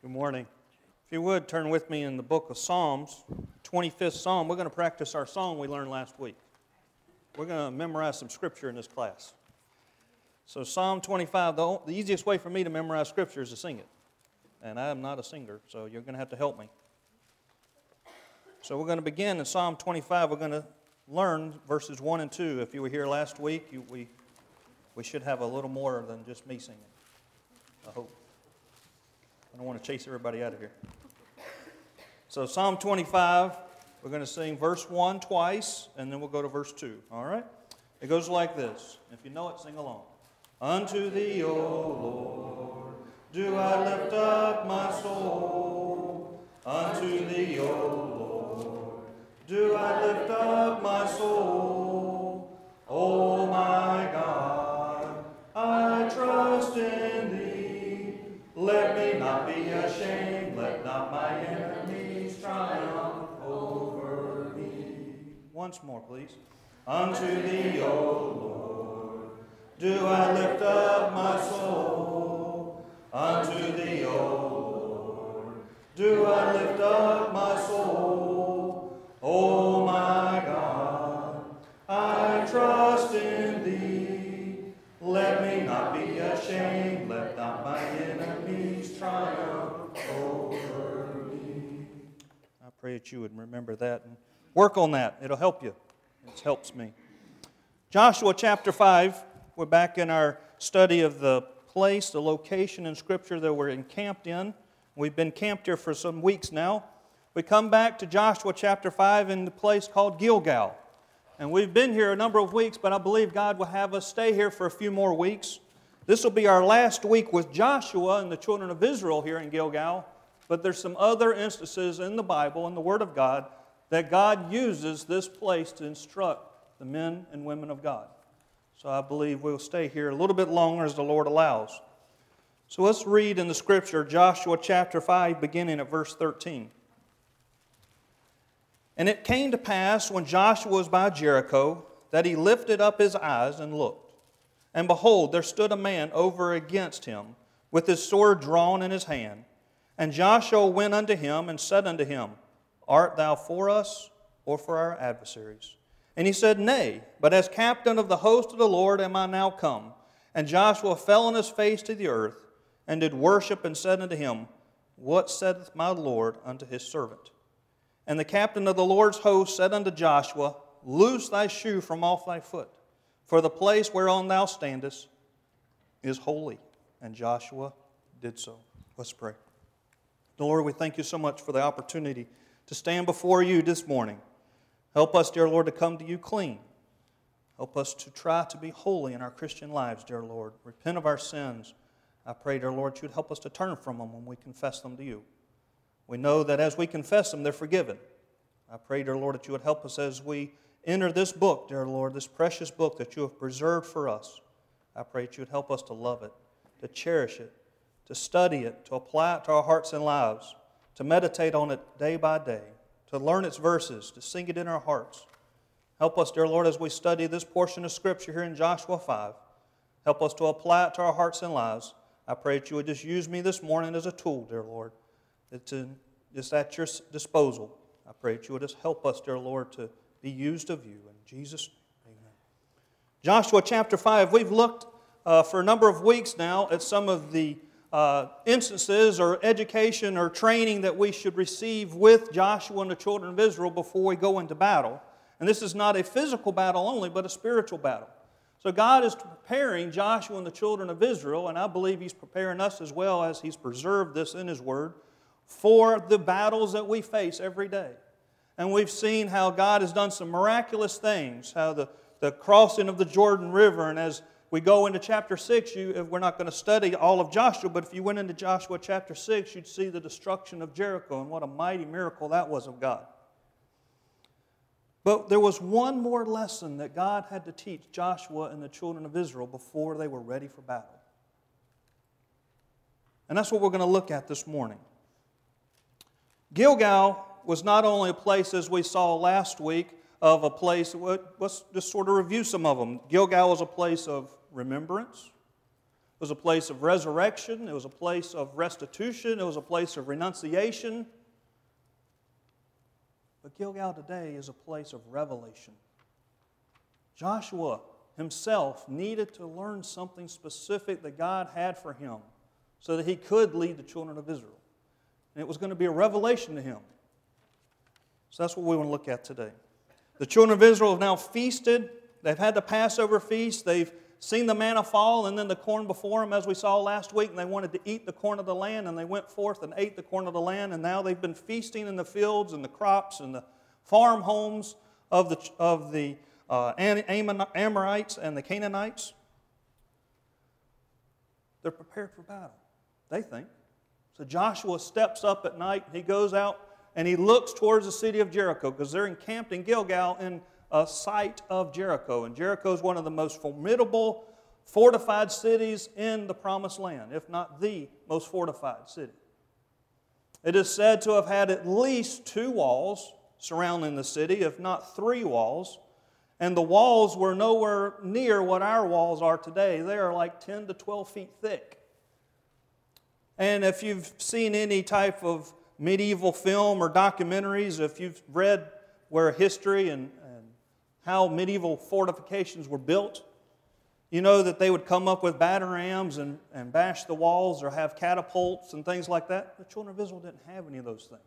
Good morning. If you would, turn with me in the book of Psalms, 25th Psalm. We're going to practice our song we learned last week. We're going to memorize some scripture in this class. So Psalm 25, the easiest way for me to memorize scripture is to sing it. And I am not a singer, so you're going to have to help me. So we're going to begin in Psalm 25. We're going to learn verses 1 and 2. If you were here last week, we should have a little more than just me singing, I hope. I don't want to chase everybody out of here. So Psalm 25, we're going to sing verse 1 twice, and then we'll go to verse 2. All right? It goes like this. If you know it, sing along. Unto Thee, O Lord, do I lift up my soul. Unto Thee, O Lord, do I lift up my soul. O my God, I trust in Thee. Let me not be ashamed, let not my enemies triumph over me. Once more, please. Unto Thee, O Lord, do I lift up my soul. Unto Thee, O Lord, do I lift up my soul. O my God, I trust in Thee. Let me not be ashamed, let not my enemies triumph over me. I pray that you would remember that and work on that. It'll help you. It helps me. Joshua chapter 5, we're back in our study of the place, the location in Scripture that we're encamped in. We've been camped here for some weeks now. We come back to Joshua chapter 5 in the place called Gilgal. And we've been here a number of weeks, but I believe God will have us stay here for a few more weeks. This will be our last week with Joshua and the children of Israel here in Gilgal. But there's some other instances in the Bible, in the Word of God, that God uses this place to instruct the men and women of God. So I believe we'll stay here a little bit longer as the Lord allows. So let's read in the Scripture, Joshua chapter 5, beginning at verse 13. And it came to pass, when Joshua was by Jericho, that he lifted up his eyes and looked. And behold, there stood a man over against him, with his sword drawn in his hand. And Joshua went unto him and said unto him, Art thou for us, or for our adversaries? And he said, Nay, but as captain of the host of the Lord am I now come. And Joshua fell on his face to the earth, and did worship, and said unto him, What saith my Lord unto his servant? And the captain of the Lord's host said unto Joshua, Loose thy shoe from off thy foot, for the place whereon thou standest is holy. And Joshua did so. Let's pray. Lord, we thank you so much for the opportunity to stand before you this morning. Help us, dear Lord, to come to you clean. Help us to try to be holy in our Christian lives, dear Lord. Repent of our sins. I pray, dear Lord, you'd help us to turn from them when we confess them to you. We know that as we confess them, they're forgiven. I pray, dear Lord, that you would help us as we enter this book, dear Lord, this precious book that you have preserved for us. I pray that you would help us to love it, to cherish it, to study it, to apply it to our hearts and lives, to meditate on it day by day, to learn its verses, to sing it in our hearts. Help us, dear Lord, as we study this portion of Scripture here in Joshua 5. Help us to apply it to our hearts and lives. I pray that you would just use me this morning as a tool, dear Lord. It's just at your disposal. I pray that you would just help us, dear Lord, to be used of you. In Jesus' name, amen. Joshua chapter 5, we've looked for a number of weeks now at some of the instances or education or training that we should receive with Joshua and the children of Israel before we go into battle. And this is not a physical battle only, but a spiritual battle. So God is preparing Joshua and the children of Israel, and I believe He's preparing us as well as He's preserved this in His Word, for the battles that we face every day. And we've seen how God has done some miraculous things, how the crossing of the Jordan River, and as we go into chapter 6, we're not going to study all of Joshua, but if you went into Joshua chapter 6, you'd see the destruction of Jericho, and what a mighty miracle that was of God. But there was one more lesson that God had to teach Joshua and the children of Israel before they were ready for battle. And that's what we're going to look at this morning. Gilgal was not only a place, as we saw last week, of a place, let's just sort of review some of them. Gilgal was a place of remembrance, was a place of resurrection. It was a place of restitution. It was a place of renunciation. But Gilgal today is a place of revelation. Joshua himself needed to learn something specific that God had for him so that he could lead the children of Israel. And it was going to be a revelation to him. So that's what we want to look at today. The children of Israel have now feasted. They've had the Passover feast. They've seen the manna fall and then the corn before them, as we saw last week, and they wanted to eat the corn of the land, and they went forth and ate the corn of the land, and now they've been feasting in the fields and the crops and the farm homes of the Amorites and the Canaanites. They're prepared for battle, they think. So Joshua steps up at night, and he goes out, and he looks towards the city of Jericho, because they're encamped in Gilgal in a site of Jericho. And Jericho is one of the most formidable, fortified cities in the Promised Land, if not the most fortified city. It is said to have had at least 2 walls surrounding the city, if not 3 walls. And the walls were nowhere near what our walls are today. They are like 10 to 12 feet thick. And if you've seen any type of medieval film or documentaries, if you've read where history and how medieval fortifications were built, you know that they would come up with batter rams and bash the walls or have catapults and things like that. The children of Israel didn't have any of those things.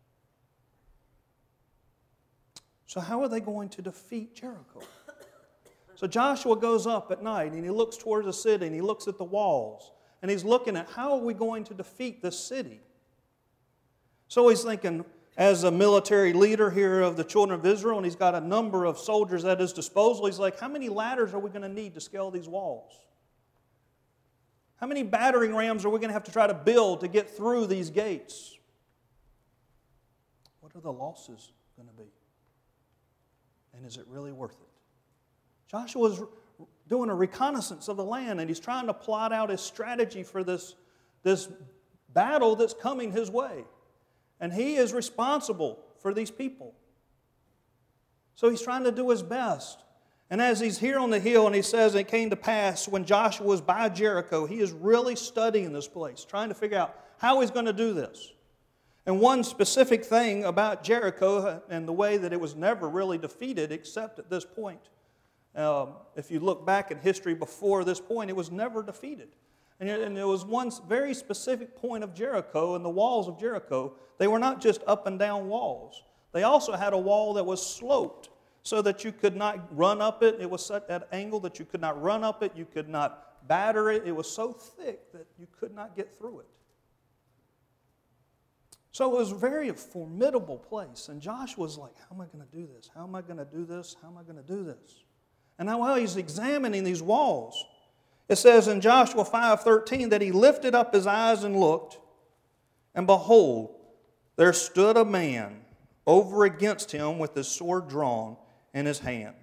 So how are they going to defeat Jericho? So Joshua goes up at night and he looks towards the city and he looks at the walls and he's looking at how are we going to defeat this city? So he's thinking, as a military leader here of the children of Israel, and he's got a number of soldiers at his disposal, he's like, how many ladders are we going to need to scale these walls? How many battering rams are we going to have to try to build to get through these gates? What are the losses going to be? And is it really worth it? Joshua's doing a reconnaissance of the land, and he's trying to plot out his strategy for this battle that's coming his way. And he is responsible for these people. So he's trying to do his best. And as he's here on the hill, and he says, it came to pass when Joshua was by Jericho, he is really studying this place, trying to figure out how he's going to do this. And one specific thing about Jericho and the way that it was never really defeated except at this point. If you look back in history before this point, it was never defeated. And there was one very specific point of Jericho, and the walls of Jericho, they were not just up and down walls. They also had a wall that was sloped so that you could not run up it. It was set at an angle that you could not run up it. You could not batter it. It was so thick that you could not get through it. So it was a very formidable place. And Joshua's like, how am I going to do this? How am I going to do this? How am I going to do this? And now while he's examining these walls, it says in Joshua 5:13 that he lifted up his eyes and looked, and behold, there stood a man over against him with his sword drawn in his hand.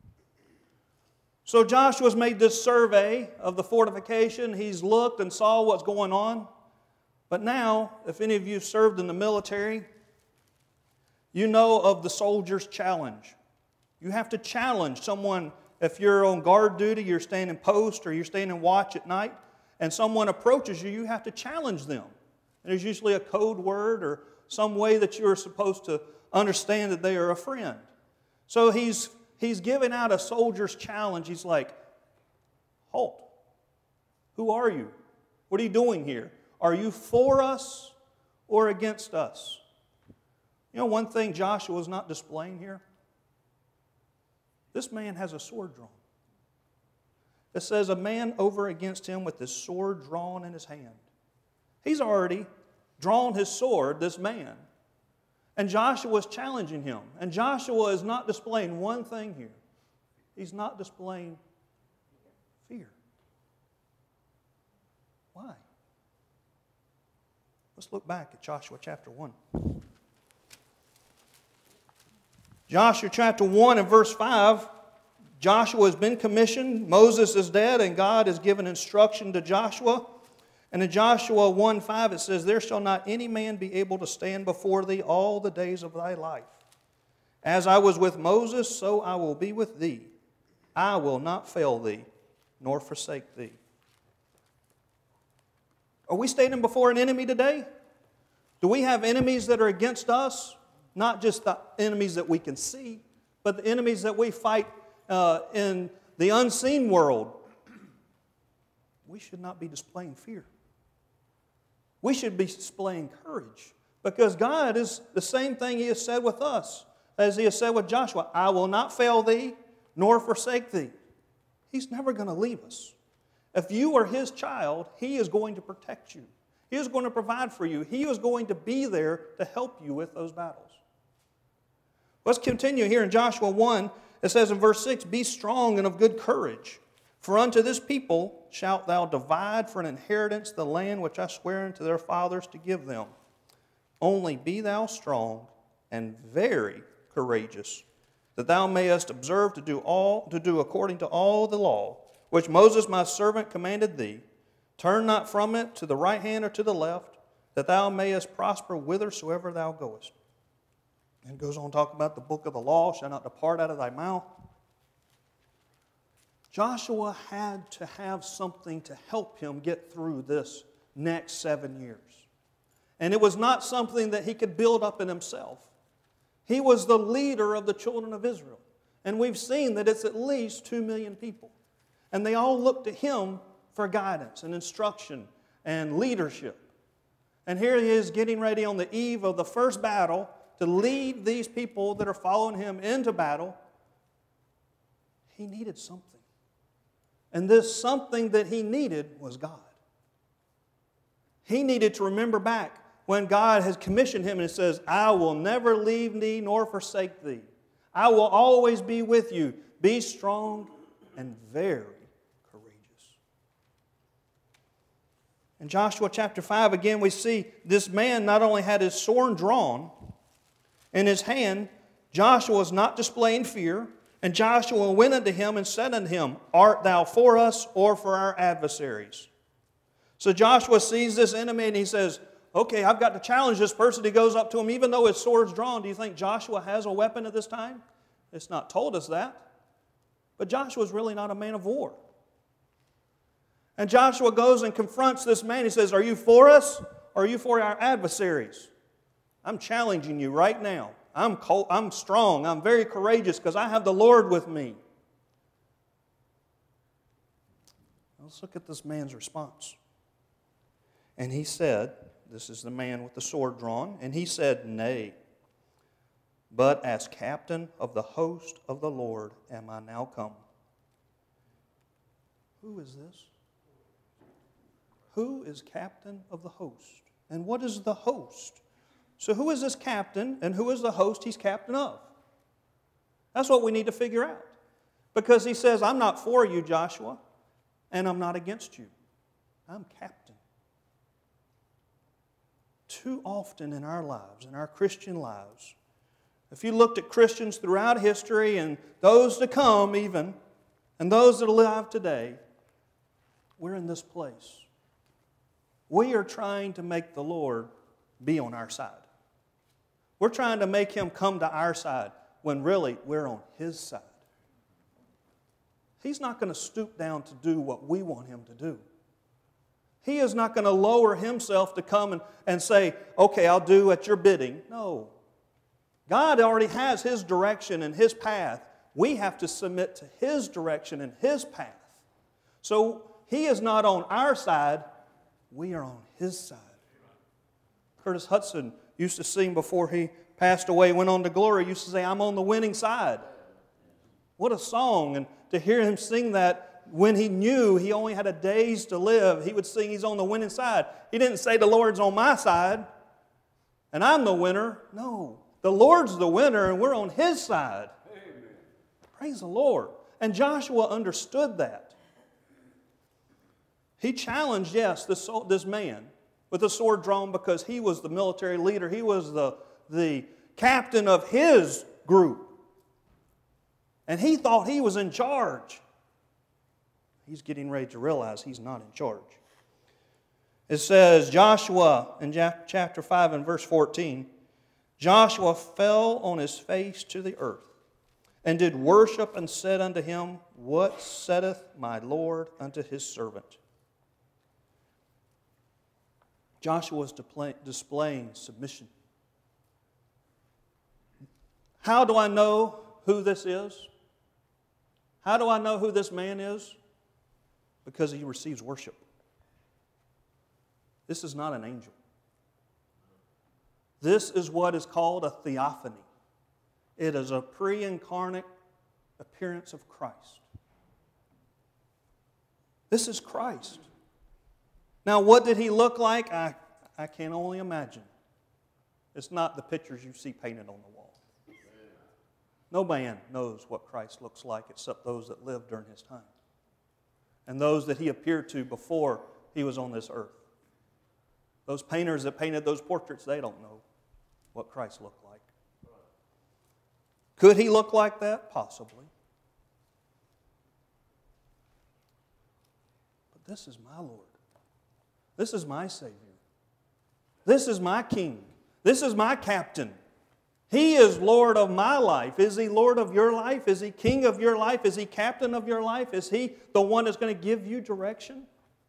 So Joshua's made this survey of the fortification. He's looked and saw what's going on. But now, if any of you served in the military, you know of the soldier's challenge. You have to challenge someone. If you're on guard duty, you're standing post or you're standing watch at night, and someone approaches you, you have to challenge them. And there's usually a code word or some way that you're supposed to understand that they are a friend. So he's giving out a soldier's challenge. He's like, halt. Who are you? What are you doing here? Are you for us or against us? You know one thing Joshua is not displaying here? This man has a sword drawn. It says a man over against him with his sword drawn in his hand. He's already drawn his sword, this man. And Joshua is challenging him. And Joshua is not displaying one thing here. He's not displaying fear. Why? Let's look back at Joshua chapter 1. Joshua chapter 1 and verse 5, Joshua has been commissioned, Moses is dead, and God has given instruction to Joshua. And in Joshua 1:5 it says, there shall not any man be able to stand before thee all the days of thy life. As I was with Moses, so I will be with thee. I will not fail thee, nor forsake thee. Are we standing before an enemy today? Do we have enemies that are against us? Not just the enemies that we can see, but the enemies that we fight in the unseen world. We should not be displaying fear. We should be displaying courage, because God is the same thing He has said with us as He has said with Joshua. I will not fail thee, nor forsake thee. He's never going to leave us. If you are His child, He is going to protect you. He is going to provide for you. He is going to be there to help you with those battles. Let's continue here in Joshua 1. It says in verse 6, Be strong and of good courage, for unto this people shalt thou divide for an inheritance the land which I swear unto their fathers to give them. Only be thou strong and very courageous, that thou mayest observe to do according to all the law, which Moses my servant commanded thee. Turn not from it to the right hand or to the left, that thou mayest prosper whithersoever thou goest. And it goes on to talk about the book of the law shall not depart out of thy mouth. Joshua had to have something to help him get through this next 7 years. And it was not something that he could build up in himself. He was the leader of the children of Israel. And we've seen that it's at least 2 million people. And they all look to him for guidance and instruction and leadership. And here he is getting ready on the eve of the first battle to lead these people that are following him into battle. He needed something. And this something that he needed was God. He needed to remember back when God has commissioned him and it says, I will never leave thee nor forsake thee. I will always be with you. Be strong and very courageous. In Joshua chapter 5, again, we see this man not only had his sword drawn in his hand, Joshua was not displaying fear. And Joshua went unto him and said unto him, Art thou for us or for our adversaries? So Joshua sees this enemy and he says, okay, I've got to challenge this person. He goes up to him, even though his sword's drawn. Do you think Joshua has a weapon at this time? It's not told us that. But Joshua's really not a man of war. And Joshua goes and confronts this man. He says, Are you for us or are you for our adversaries? I'm challenging you right now. I'm strong. I'm very courageous because I have the Lord with me. Let's look at this man's response. And he said, this is the man with the sword drawn, and he said, Nay, but as captain of the host of the Lord am I now come. Who is this? Who is captain of the host? And what is the host? So who is this captain and who is the host he's captain of? That's what we need to figure out. Because he says, I'm not for you, Joshua, and I'm not against you. I'm captain. Too often in our lives, in our Christian lives, if you looked at Christians throughout history and those to come even, and those that are alive today, we're in this place. We are trying to make the Lord be on our side. We're trying to make Him come to our side when really we're on His side. He's not going to stoop down to do what we want Him to do. He is not going to lower Himself to come and say, okay, I'll do at your bidding. No. God already has His direction and His path. We have to submit to His direction and His path. So He is not on our side, we are on His side. Curtis Hudson used to sing before he passed away, went on to glory, used to say, I'm on the winning side. What a song. And to hear him sing that when he knew he only had a days to live, he would sing he's on the winning side. He didn't say the Lord's on my side and I'm the winner. No, the Lord's the winner and we're on His side. Amen. Praise the Lord. And Joshua understood that. He challenged, yes, this man with a sword drawn because he was the military leader. He was the captain of his group. And he thought he was in charge. He's getting ready to realize he's not in charge. It says, Joshua in chapter 5 and verse 14, Joshua fell on his face to the earth and did worship and said unto him, What saith my Lord unto His servant? Joshua is displaying submission. How do I know who this is? How do I know who this man is? Because he receives worship. This is not an angel. This is what is called a theophany. It is a pre-incarnate appearance of Christ. This is Christ. Now, what did he look like? I can only imagine. It's not the pictures you see painted on the wall. No man knows what Christ looks like except those that lived during his time and those that he appeared to before he was on this earth. Those painters that painted those portraits, they don't know what Christ looked like. Could he look like that? Possibly. But this is my Lord. This is my Savior. This is my King. This is my Captain. He is Lord of my life. Is He Lord of your life? Is He King of your life? Is He Captain of your life? Is He the one that's going to give you direction?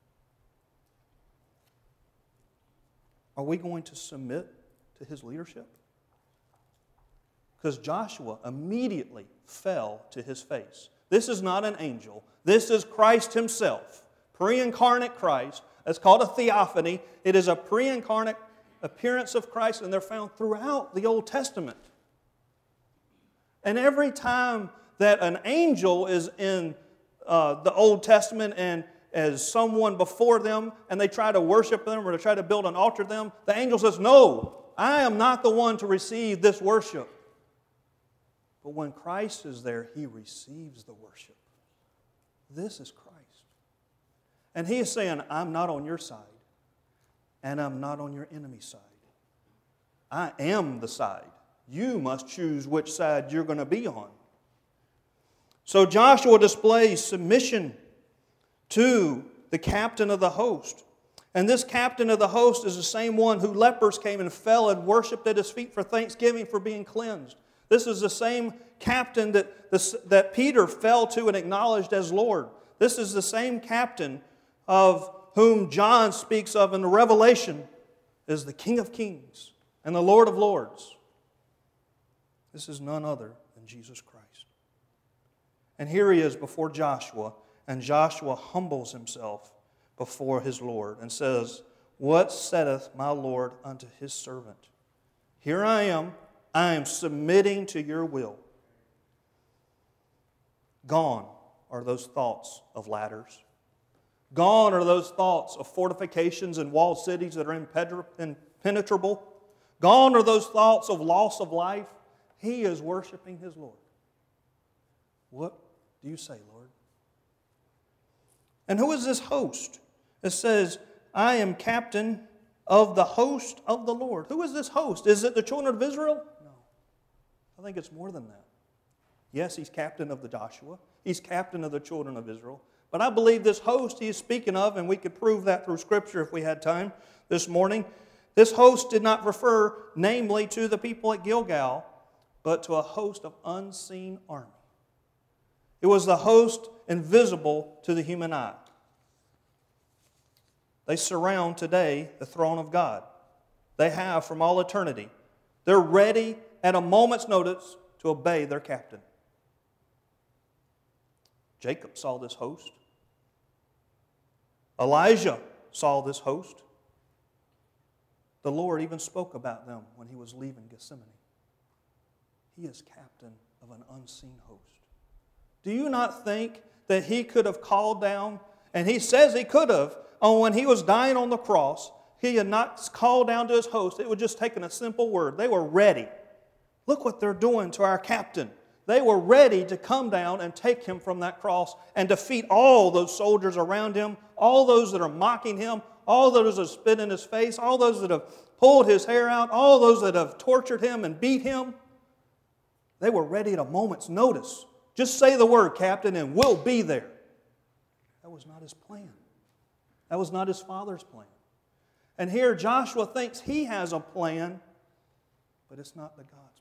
Are we going to submit to His leadership? Because Joshua immediately fell to his face. This is not an angel. This is Christ Himself. Pre-incarnate Christ. It's called a theophany. It is a pre-incarnate appearance of Christ, and they're found throughout the Old Testament. And every time that an angel is in the Old Testament and as someone before them, and they try to worship them or to try to build an altar to them, the angel says, "No, I am not the one to receive this worship." But when Christ is there, He receives the worship. This is Christ. And He is saying, "I'm not on your side. And I'm not on your enemy's side. I am the side. You must choose which side you're going to be on." So Joshua displays submission to the captain of the host. And this captain of the host is the same one who lepers came and fell and worshipped at his feet for thanksgiving for being cleansed. This is the same captain that Peter fell to and acknowledged as Lord. This is the same captain of whom John speaks of in the Revelation as the King of Kings and the Lord of Lords. This is none other than Jesus Christ. And here he is before Joshua, and Joshua humbles himself before his Lord and says, "What saith my Lord unto His servant? Here I am submitting to your will." Gone are those thoughts of ladders. Gone are those thoughts of fortifications and walled cities that are impenetrable. Gone are those thoughts of loss of life. He is worshiping his Lord. What do you say, Lord? And who is this host? It says, "I am captain of the host of the Lord." Who is this host? Is it the children of Israel? No. I think it's more than that. Yes, he's captain of the Joshua. He's captain of the children of Israel. But I believe this host he is speaking of, and we could prove that through Scripture if we had time this morning, this host did not refer namely to the people at Gilgal, but to a host of unseen army. It was the host invisible to the human eye. They surround today the throne of God. They have from all eternity. They're ready at a moment's notice to obey their captain. Jacob saw this host. Elijah saw this host. The Lord even spoke about them when He was leaving Gethsemane. He is captain of an unseen host. Do you not think that He could have called down, and He says He could have, when He was dying on the cross, He had not called down to His host. It would just taken a simple word. They were ready. Look what they're doing to our captain. They were ready to come down and take Him from that cross and defeat all those soldiers around Him, all those that are mocking Him, all those that have spit in His face, all those that have pulled His hair out, all those that have tortured Him and beat Him. They were ready at a moment's notice. Just say the word, Captain, and we'll be there. That was not His plan. That was not His Father's plan. And here Joshua thinks he has a plan, but it's not the God's plan.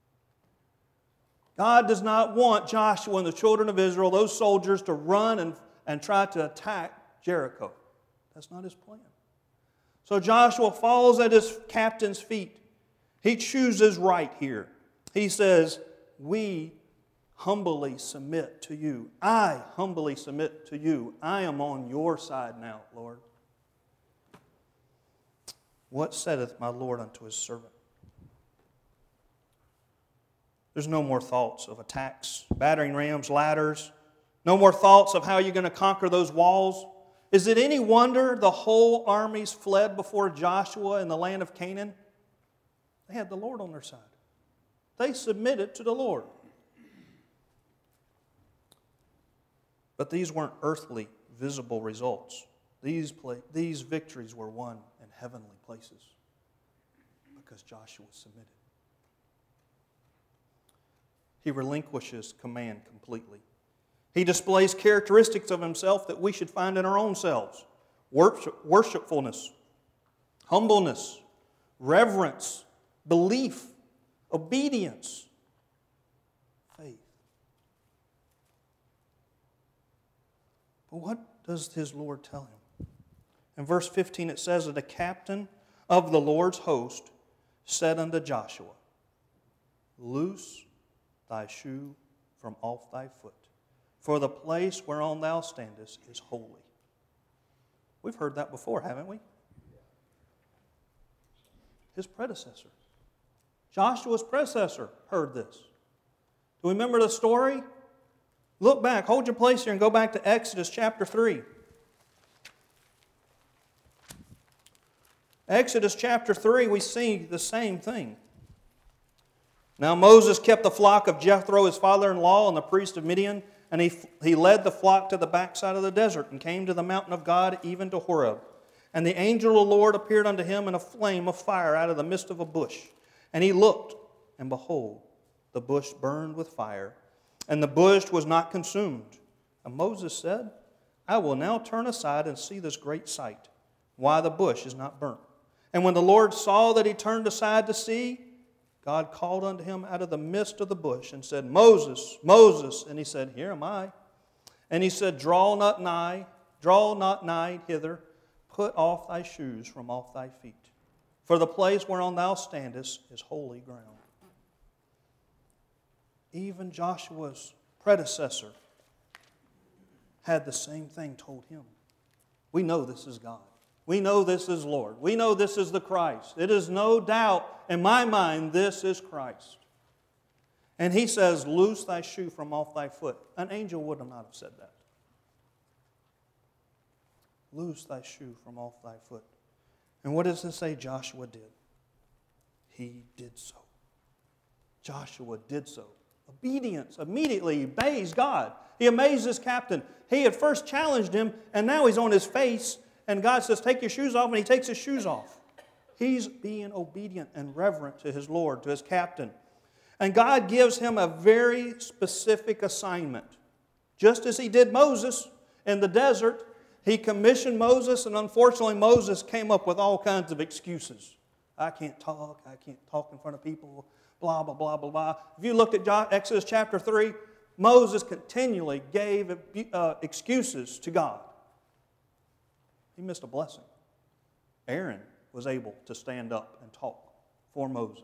God does not want Joshua and the children of Israel, those soldiers, to run and try to attack Jericho. That's not His plan. So Joshua falls at his captain's feet. He chooses right here. He says, we humbly submit to you. I humbly submit to you. I am on your side now, Lord. What saith my Lord unto his servant? There's no more thoughts of attacks, battering rams, ladders. No more thoughts of how you're going to conquer those walls. Is it any wonder the whole armies fled before Joshua in the land of Canaan? They had the Lord on their side. They submitted to the Lord. But these weren't earthly, visible results. These victories were won in heavenly places because Joshua submitted. He relinquishes command completely. He displays characteristics of himself that we should find in our own selves. Worshipfulness, humbleness, reverence, belief, obedience, faith. But what does his Lord tell him? In verse 15 it says that the captain of the Lord's host said unto Joshua, loose thy shoe from off thy foot, for the place whereon thou standest is holy. We've heard that before, haven't we? His predecessor, Joshua's predecessor, heard this. Do we remember the story? Look back, hold your place here and go back to Exodus chapter 3. Exodus chapter 3, we see the same thing. Now Moses kept the flock of Jethro, his father-in-law, and the priest of Midian, and he led the flock to the backside of the desert and came to the mountain of God, even to Horeb. And the angel of the Lord appeared unto him in a flame of fire out of the midst of a bush. And he looked, and behold, the bush burned with fire, and the bush was not consumed. And Moses said, I will now turn aside and see this great sight, why the bush is not burnt. And when the Lord saw that he turned aside to see, God called unto him out of the midst of the bush and said, Moses, Moses. And he said, Here am I. And he said, Draw not nigh hither, put off thy shoes from off thy feet. For the place whereon thou standest is holy ground. Even Joshua's predecessor had the same thing told him. We know this is God. We know this is Lord. We know this is the Christ. It is no doubt in my mind this is Christ. And he says, loose thy shoe from off thy foot. An angel would not have said that. Loose thy shoe from off thy foot. And what does it say Joshua did? He did so. Joshua did so. Obedience. Immediately he obeys God. He amazed his captain. He had first challenged him, and now he's on his face, and God says, take your shoes off, and he takes his shoes off. He's being obedient and reverent to his Lord, to his captain. And God gives him a very specific assignment. Just as he did Moses in the desert, he commissioned Moses, and unfortunately Moses came up with all kinds of excuses. I can't talk in front of people, blah, blah, blah, blah, blah. If you looked at Exodus chapter 3, Moses continually gave excuses to God. He missed a blessing. Aaron was able to stand up and talk for Moses.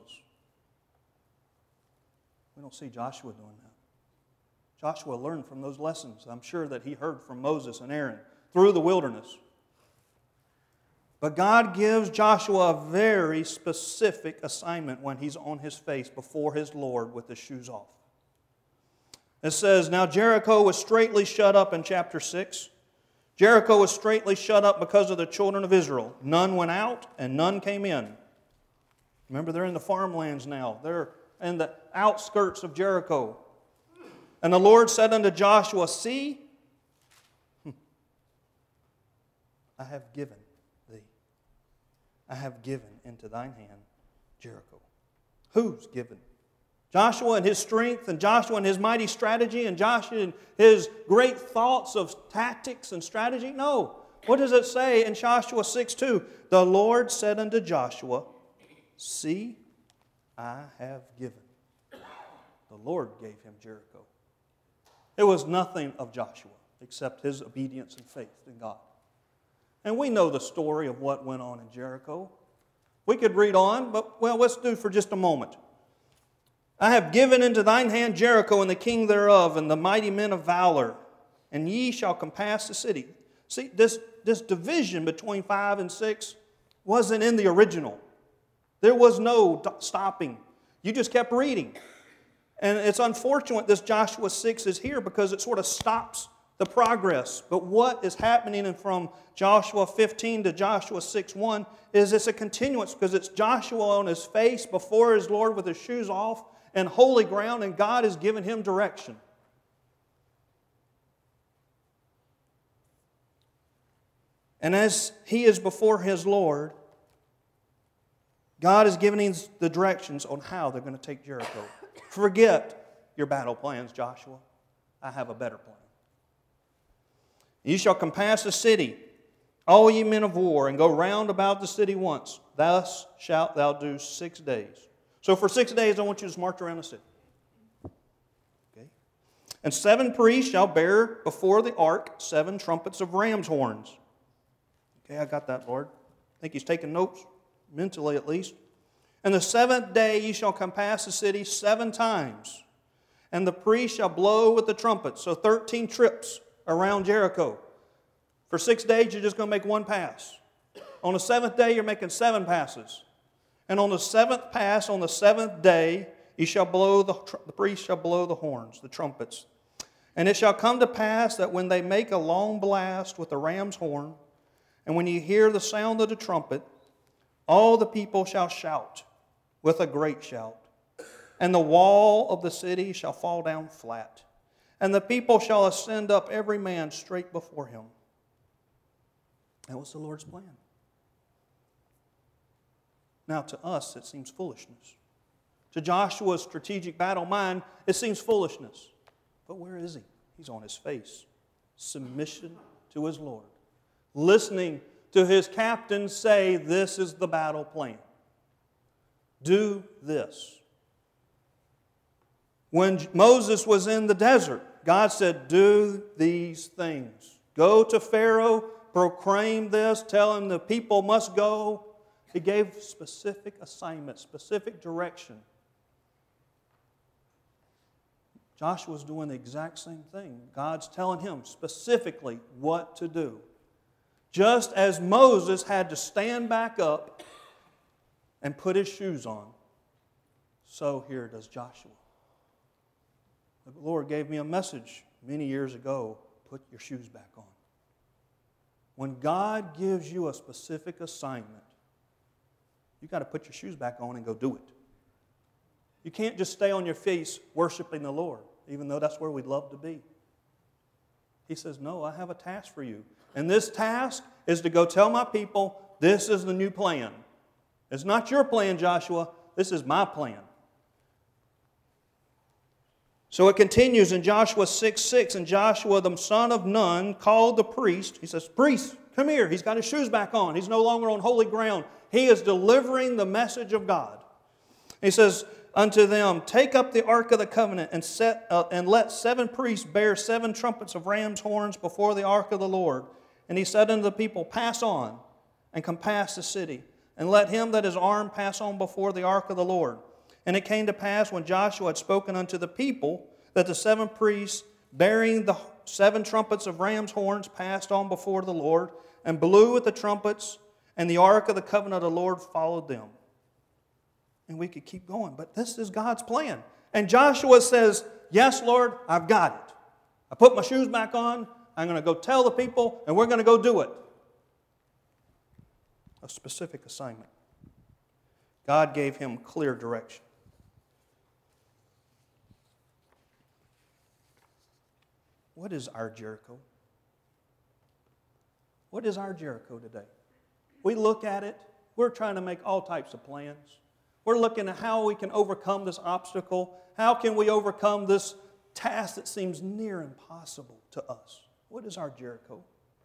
We don't see Joshua doing that. Joshua learned from those lessons. I'm sure that he heard from Moses and Aaron through the wilderness. But God gives Joshua a very specific assignment when he's on his face before his Lord with his shoes off. It says, Now Jericho was straitly shut up in chapter 6. Jericho was straitly shut up because of the children of Israel. None went out and none came in. Remember, they're in the farmlands now. They're in the outskirts of Jericho. And the Lord said unto Joshua, See, I have given thee. I have given into thine hand Jericho. Who's given? Joshua and his strength, and Joshua and his mighty strategy, and Joshua and his great thoughts of tactics and strategy? No. What does it say in Joshua 6:2? The Lord said unto Joshua, See, I have given. The Lord gave him Jericho. It was nothing of Joshua except his obedience and faith in God. And we know the story of what went on in Jericho. We could read on, but, well, let's do for just a moment. I have given into thine hand Jericho and the king thereof and the mighty men of valor, and ye shall compass the city. See, this division between 5 and 6 wasn't in the original. There was no stopping. You just kept reading. And it's unfortunate this Joshua 6 is here because it sort of stops the progress. But what is happening from Joshua 15 to Joshua 6:1 is it's a continuance because it's Joshua on his face before his Lord with his shoes off and holy ground, and God has given him direction. And as he is before his Lord, God is giving him the directions on how they're going to take Jericho. Forget your battle plans, Joshua. I have a better plan. Ye shall compass the city, all ye men of war, and go round about the city once. Thus shalt thou do 6 days. So for 6 days, I want you to just march around the city. Okay? And 7 priests shall bear before the ark 7 trumpets of ram's horns. Okay, I got that, Lord. I think he's taking notes, mentally at least. And the 7th day ye shall compass the city 7 times. And the priest shall blow with the trumpets. So 13 trips around Jericho. For 6 days, you're just going to make 1 pass. On the 7th day, you're making 7 passes. And on the 7th pass, on the 7th day, the priest shall blow the horns, the trumpets. And it shall come to pass that when they make a long blast with the ram's horn, and when you hear the sound of the trumpet, all the people shall shout with a great shout. And the wall of the city shall fall down flat. And the people shall ascend up every man straight before him. That was the Lord's plan. Now to us, it seems foolishness. To Joshua's strategic battle mind, it seems foolishness. But where is he? He's on his face. Submission to his Lord. Listening to his captain say, this is the battle plan. Do this. When Moses was in the desert, God said, do these things. Go to Pharaoh, proclaim this, tell him the people must go. He gave specific assignments, specific direction. Joshua's doing the exact same thing. God's telling him specifically what to do. Just as Moses had to stand back up and put his shoes on, so here does Joshua. The Lord gave me a message many years ago, put your shoes back on. When God gives you a specific assignment, you've got to put your shoes back on and go do it. You can't just stay on your face worshiping the Lord, even though that's where we'd love to be. He says, no, I have a task for you. And this task is to go tell my people, this is the new plan. It's not your plan, Joshua. This is my plan. So it continues in Joshua 6:6, and Joshua the son of Nun called the priest. He says, priest, come here. He's got his shoes back on. He's no longer on holy ground. He is delivering the message of God. He says unto them, take up the ark of the covenant and let 7 priests bear 7 trumpets of ram's horns before the ark of the Lord. And he said unto the people, pass on and compass the city, and let him that is armed pass on before the ark of the Lord. And it came to pass when Joshua had spoken unto the people that the 7 priests bearing the 7 trumpets of ram's horns passed on before the Lord and blew with the trumpets, and the ark of the covenant of the Lord followed them. And we could keep going, but this is God's plan. And Joshua says, yes, Lord, I've got it. I put my shoes back on. I'm going to go tell the people, and we're going to go do it. A specific assignment. God gave him clear direction. What is our Jericho? What is our Jericho today? We look at it. We're trying to make all types of plans. We're looking at how we can overcome this obstacle. How can we overcome this task that seems near impossible to us? What is our Jericho?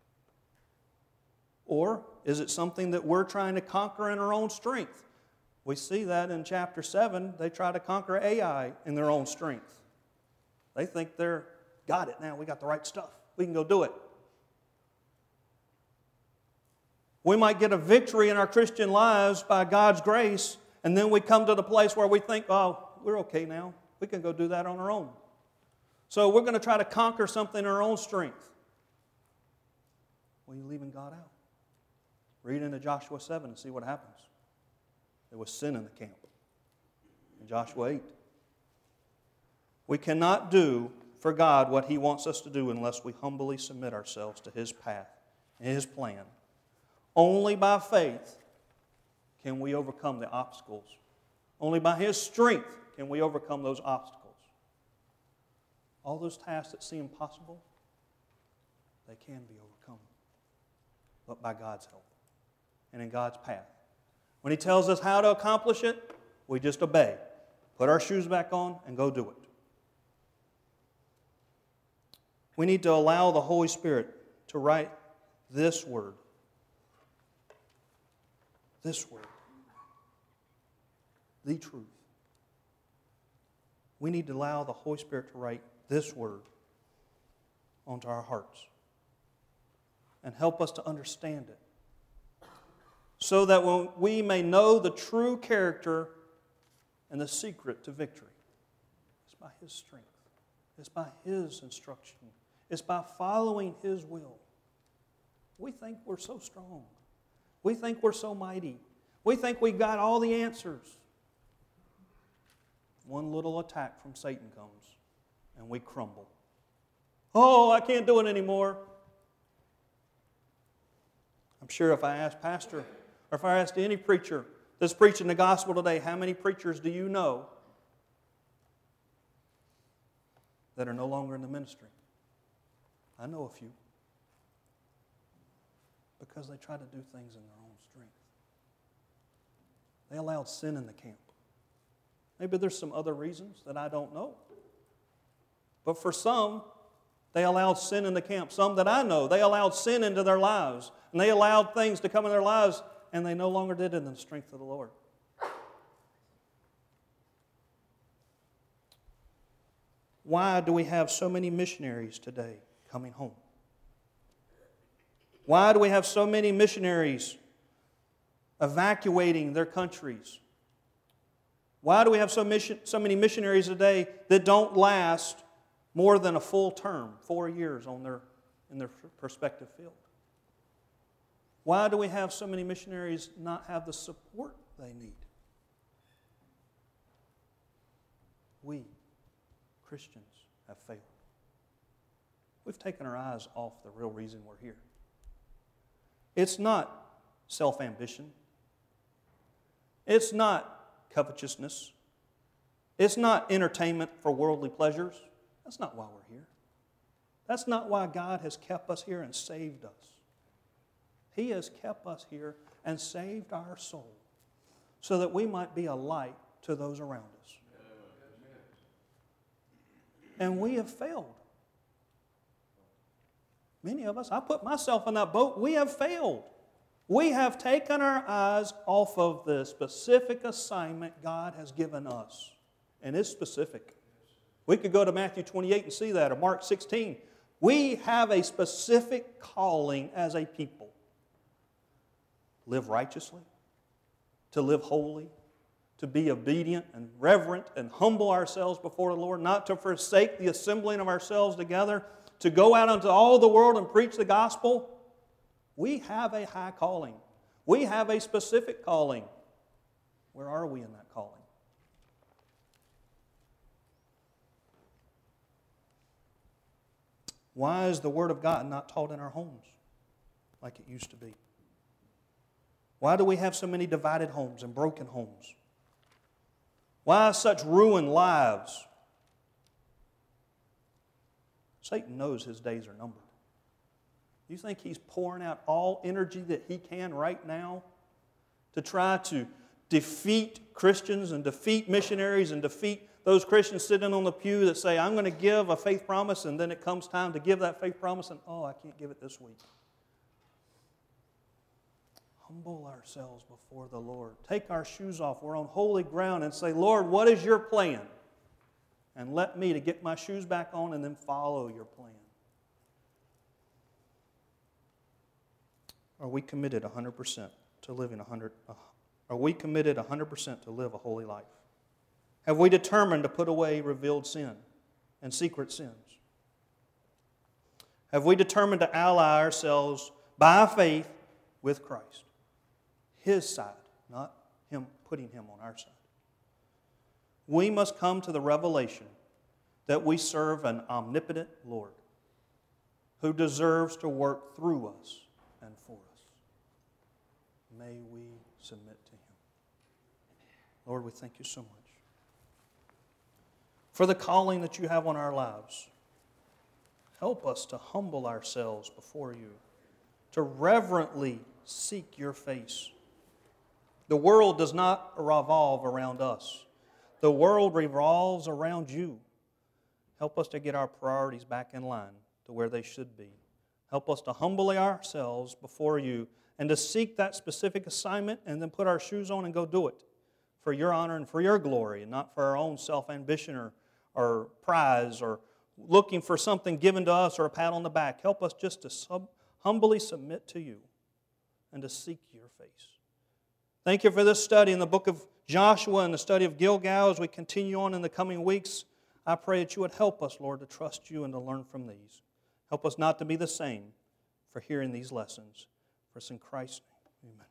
Or is it something that we're trying to conquer in our own strength? We see that in chapter 7. They try to conquer Ai in their own strength. They think they're got it now. We got the right stuff. We can go do it. We might get a victory in our Christian lives by God's grace, and then we come to the place where we think, oh, we're okay now. We can go do that on our own. So we're going to try to conquer something in our own strength. Well, you're leaving God out. Read into Joshua 7 and see what happens. There was sin in the camp. In Joshua 8. We cannot do for God what He wants us to do unless we humbly submit ourselves to His path and His plan. Only by faith can we overcome the obstacles. Only by His strength can we overcome those obstacles. All those tasks that seem impossible, they can be overcome. But by God's help and in God's path. When He tells us how to accomplish it, we just obey. Put our shoes back on and go do it. We need to allow the Holy Spirit to write this word. This word. The truth. We need to allow the Holy Spirit to write this word onto our hearts and help us to understand it so that we may know the true character and the secret to victory. It's by His strength. It's by His instruction. It's by following His will. We think we're so strong. We think we're so mighty. We think we've got all the answers. One little attack from Satan comes, and we crumble. Oh, I can't do it anymore. I'm sure if I asked Pastor, or if I asked any preacher that's preaching the gospel today, how many preachers do you know that are no longer in the ministry? I know a few. Because they try to do things in their own strength. They allowed sin in the camp. Maybe there's some other reasons that I don't know. But for some, they allowed sin in the camp. Some that I know, they allowed sin into their lives. And they allowed things to come in their lives, and they no longer did it in the strength of the Lord. Why do we have so many missionaries today coming home? Why do we have so many missionaries evacuating their countries? Why do we have so many missionaries today that don't last more than a full term, 4 years in their prospective field? Why do we have so many missionaries not have the support they need? We, Christians, have failed. We've taken our eyes off the real reason we're here. It's not self-ambition. It's not covetousness. It's not entertainment for worldly pleasures. That's not why we're here. That's not why God has kept us here and saved us. He has kept us here and saved our soul so that we might be a light to those around us. And we have failed. Many of us, I put myself in that boat, we have failed. We have taken our eyes off of the specific assignment God has given us. And it's specific. We could go to Matthew 28 and see that, or Mark 16. We have a specific calling as a people. Live righteously, to live holy, to be obedient and reverent and humble ourselves before the Lord, not to forsake the assembling of ourselves together, to go out into all the world and preach the gospel. We have a high calling. We have a specific calling. Where are we in that calling? Why is the Word of God not taught in our homes like it used to be? Why do we have so many divided homes and broken homes? Why such ruined lives? Satan knows his days are numbered. You think he's pouring out all energy that he can right now to try to defeat Christians and defeat missionaries and defeat those Christians sitting on the pew that say, I'm going to give a faith promise, and then it comes time to give that faith promise, and oh, I can't give it this week. Humble ourselves before the Lord. Take our shoes off. We're on holy ground and say, Lord, what is your plan? And let me to get my shoes back on and then follow your plan. Are we committed 100% to living Are we committed 100% to live a holy life? Have we determined to put away revealed sin and secret sins? Have we determined to ally ourselves by faith with Christ? His side, not putting Him on our side. We must come to the revelation that we serve an omnipotent Lord who deserves to work through us and for us. May we submit to Him. Lord, we thank You so much for the calling that You have on our lives. Help us to humble ourselves before You, to reverently seek Your face. The world does not revolve around us. The world revolves around You. Help us to get our priorities back in line to where they should be. Help us to humbly ourselves before You and to seek that specific assignment and then put our shoes on and go do it for Your honor and for Your glory and not for our own self-ambition or prize or looking for something given to us or a pat on the back. Help us just to humbly submit to You and to seek Your face. Thank You for this study in the book of Joshua and the study of Gilgal as we continue on in the coming weeks. I pray that You would help us, Lord, to trust You and to learn from these. Help us not to be the same for hearing these lessons. For it's in Christ's name, amen.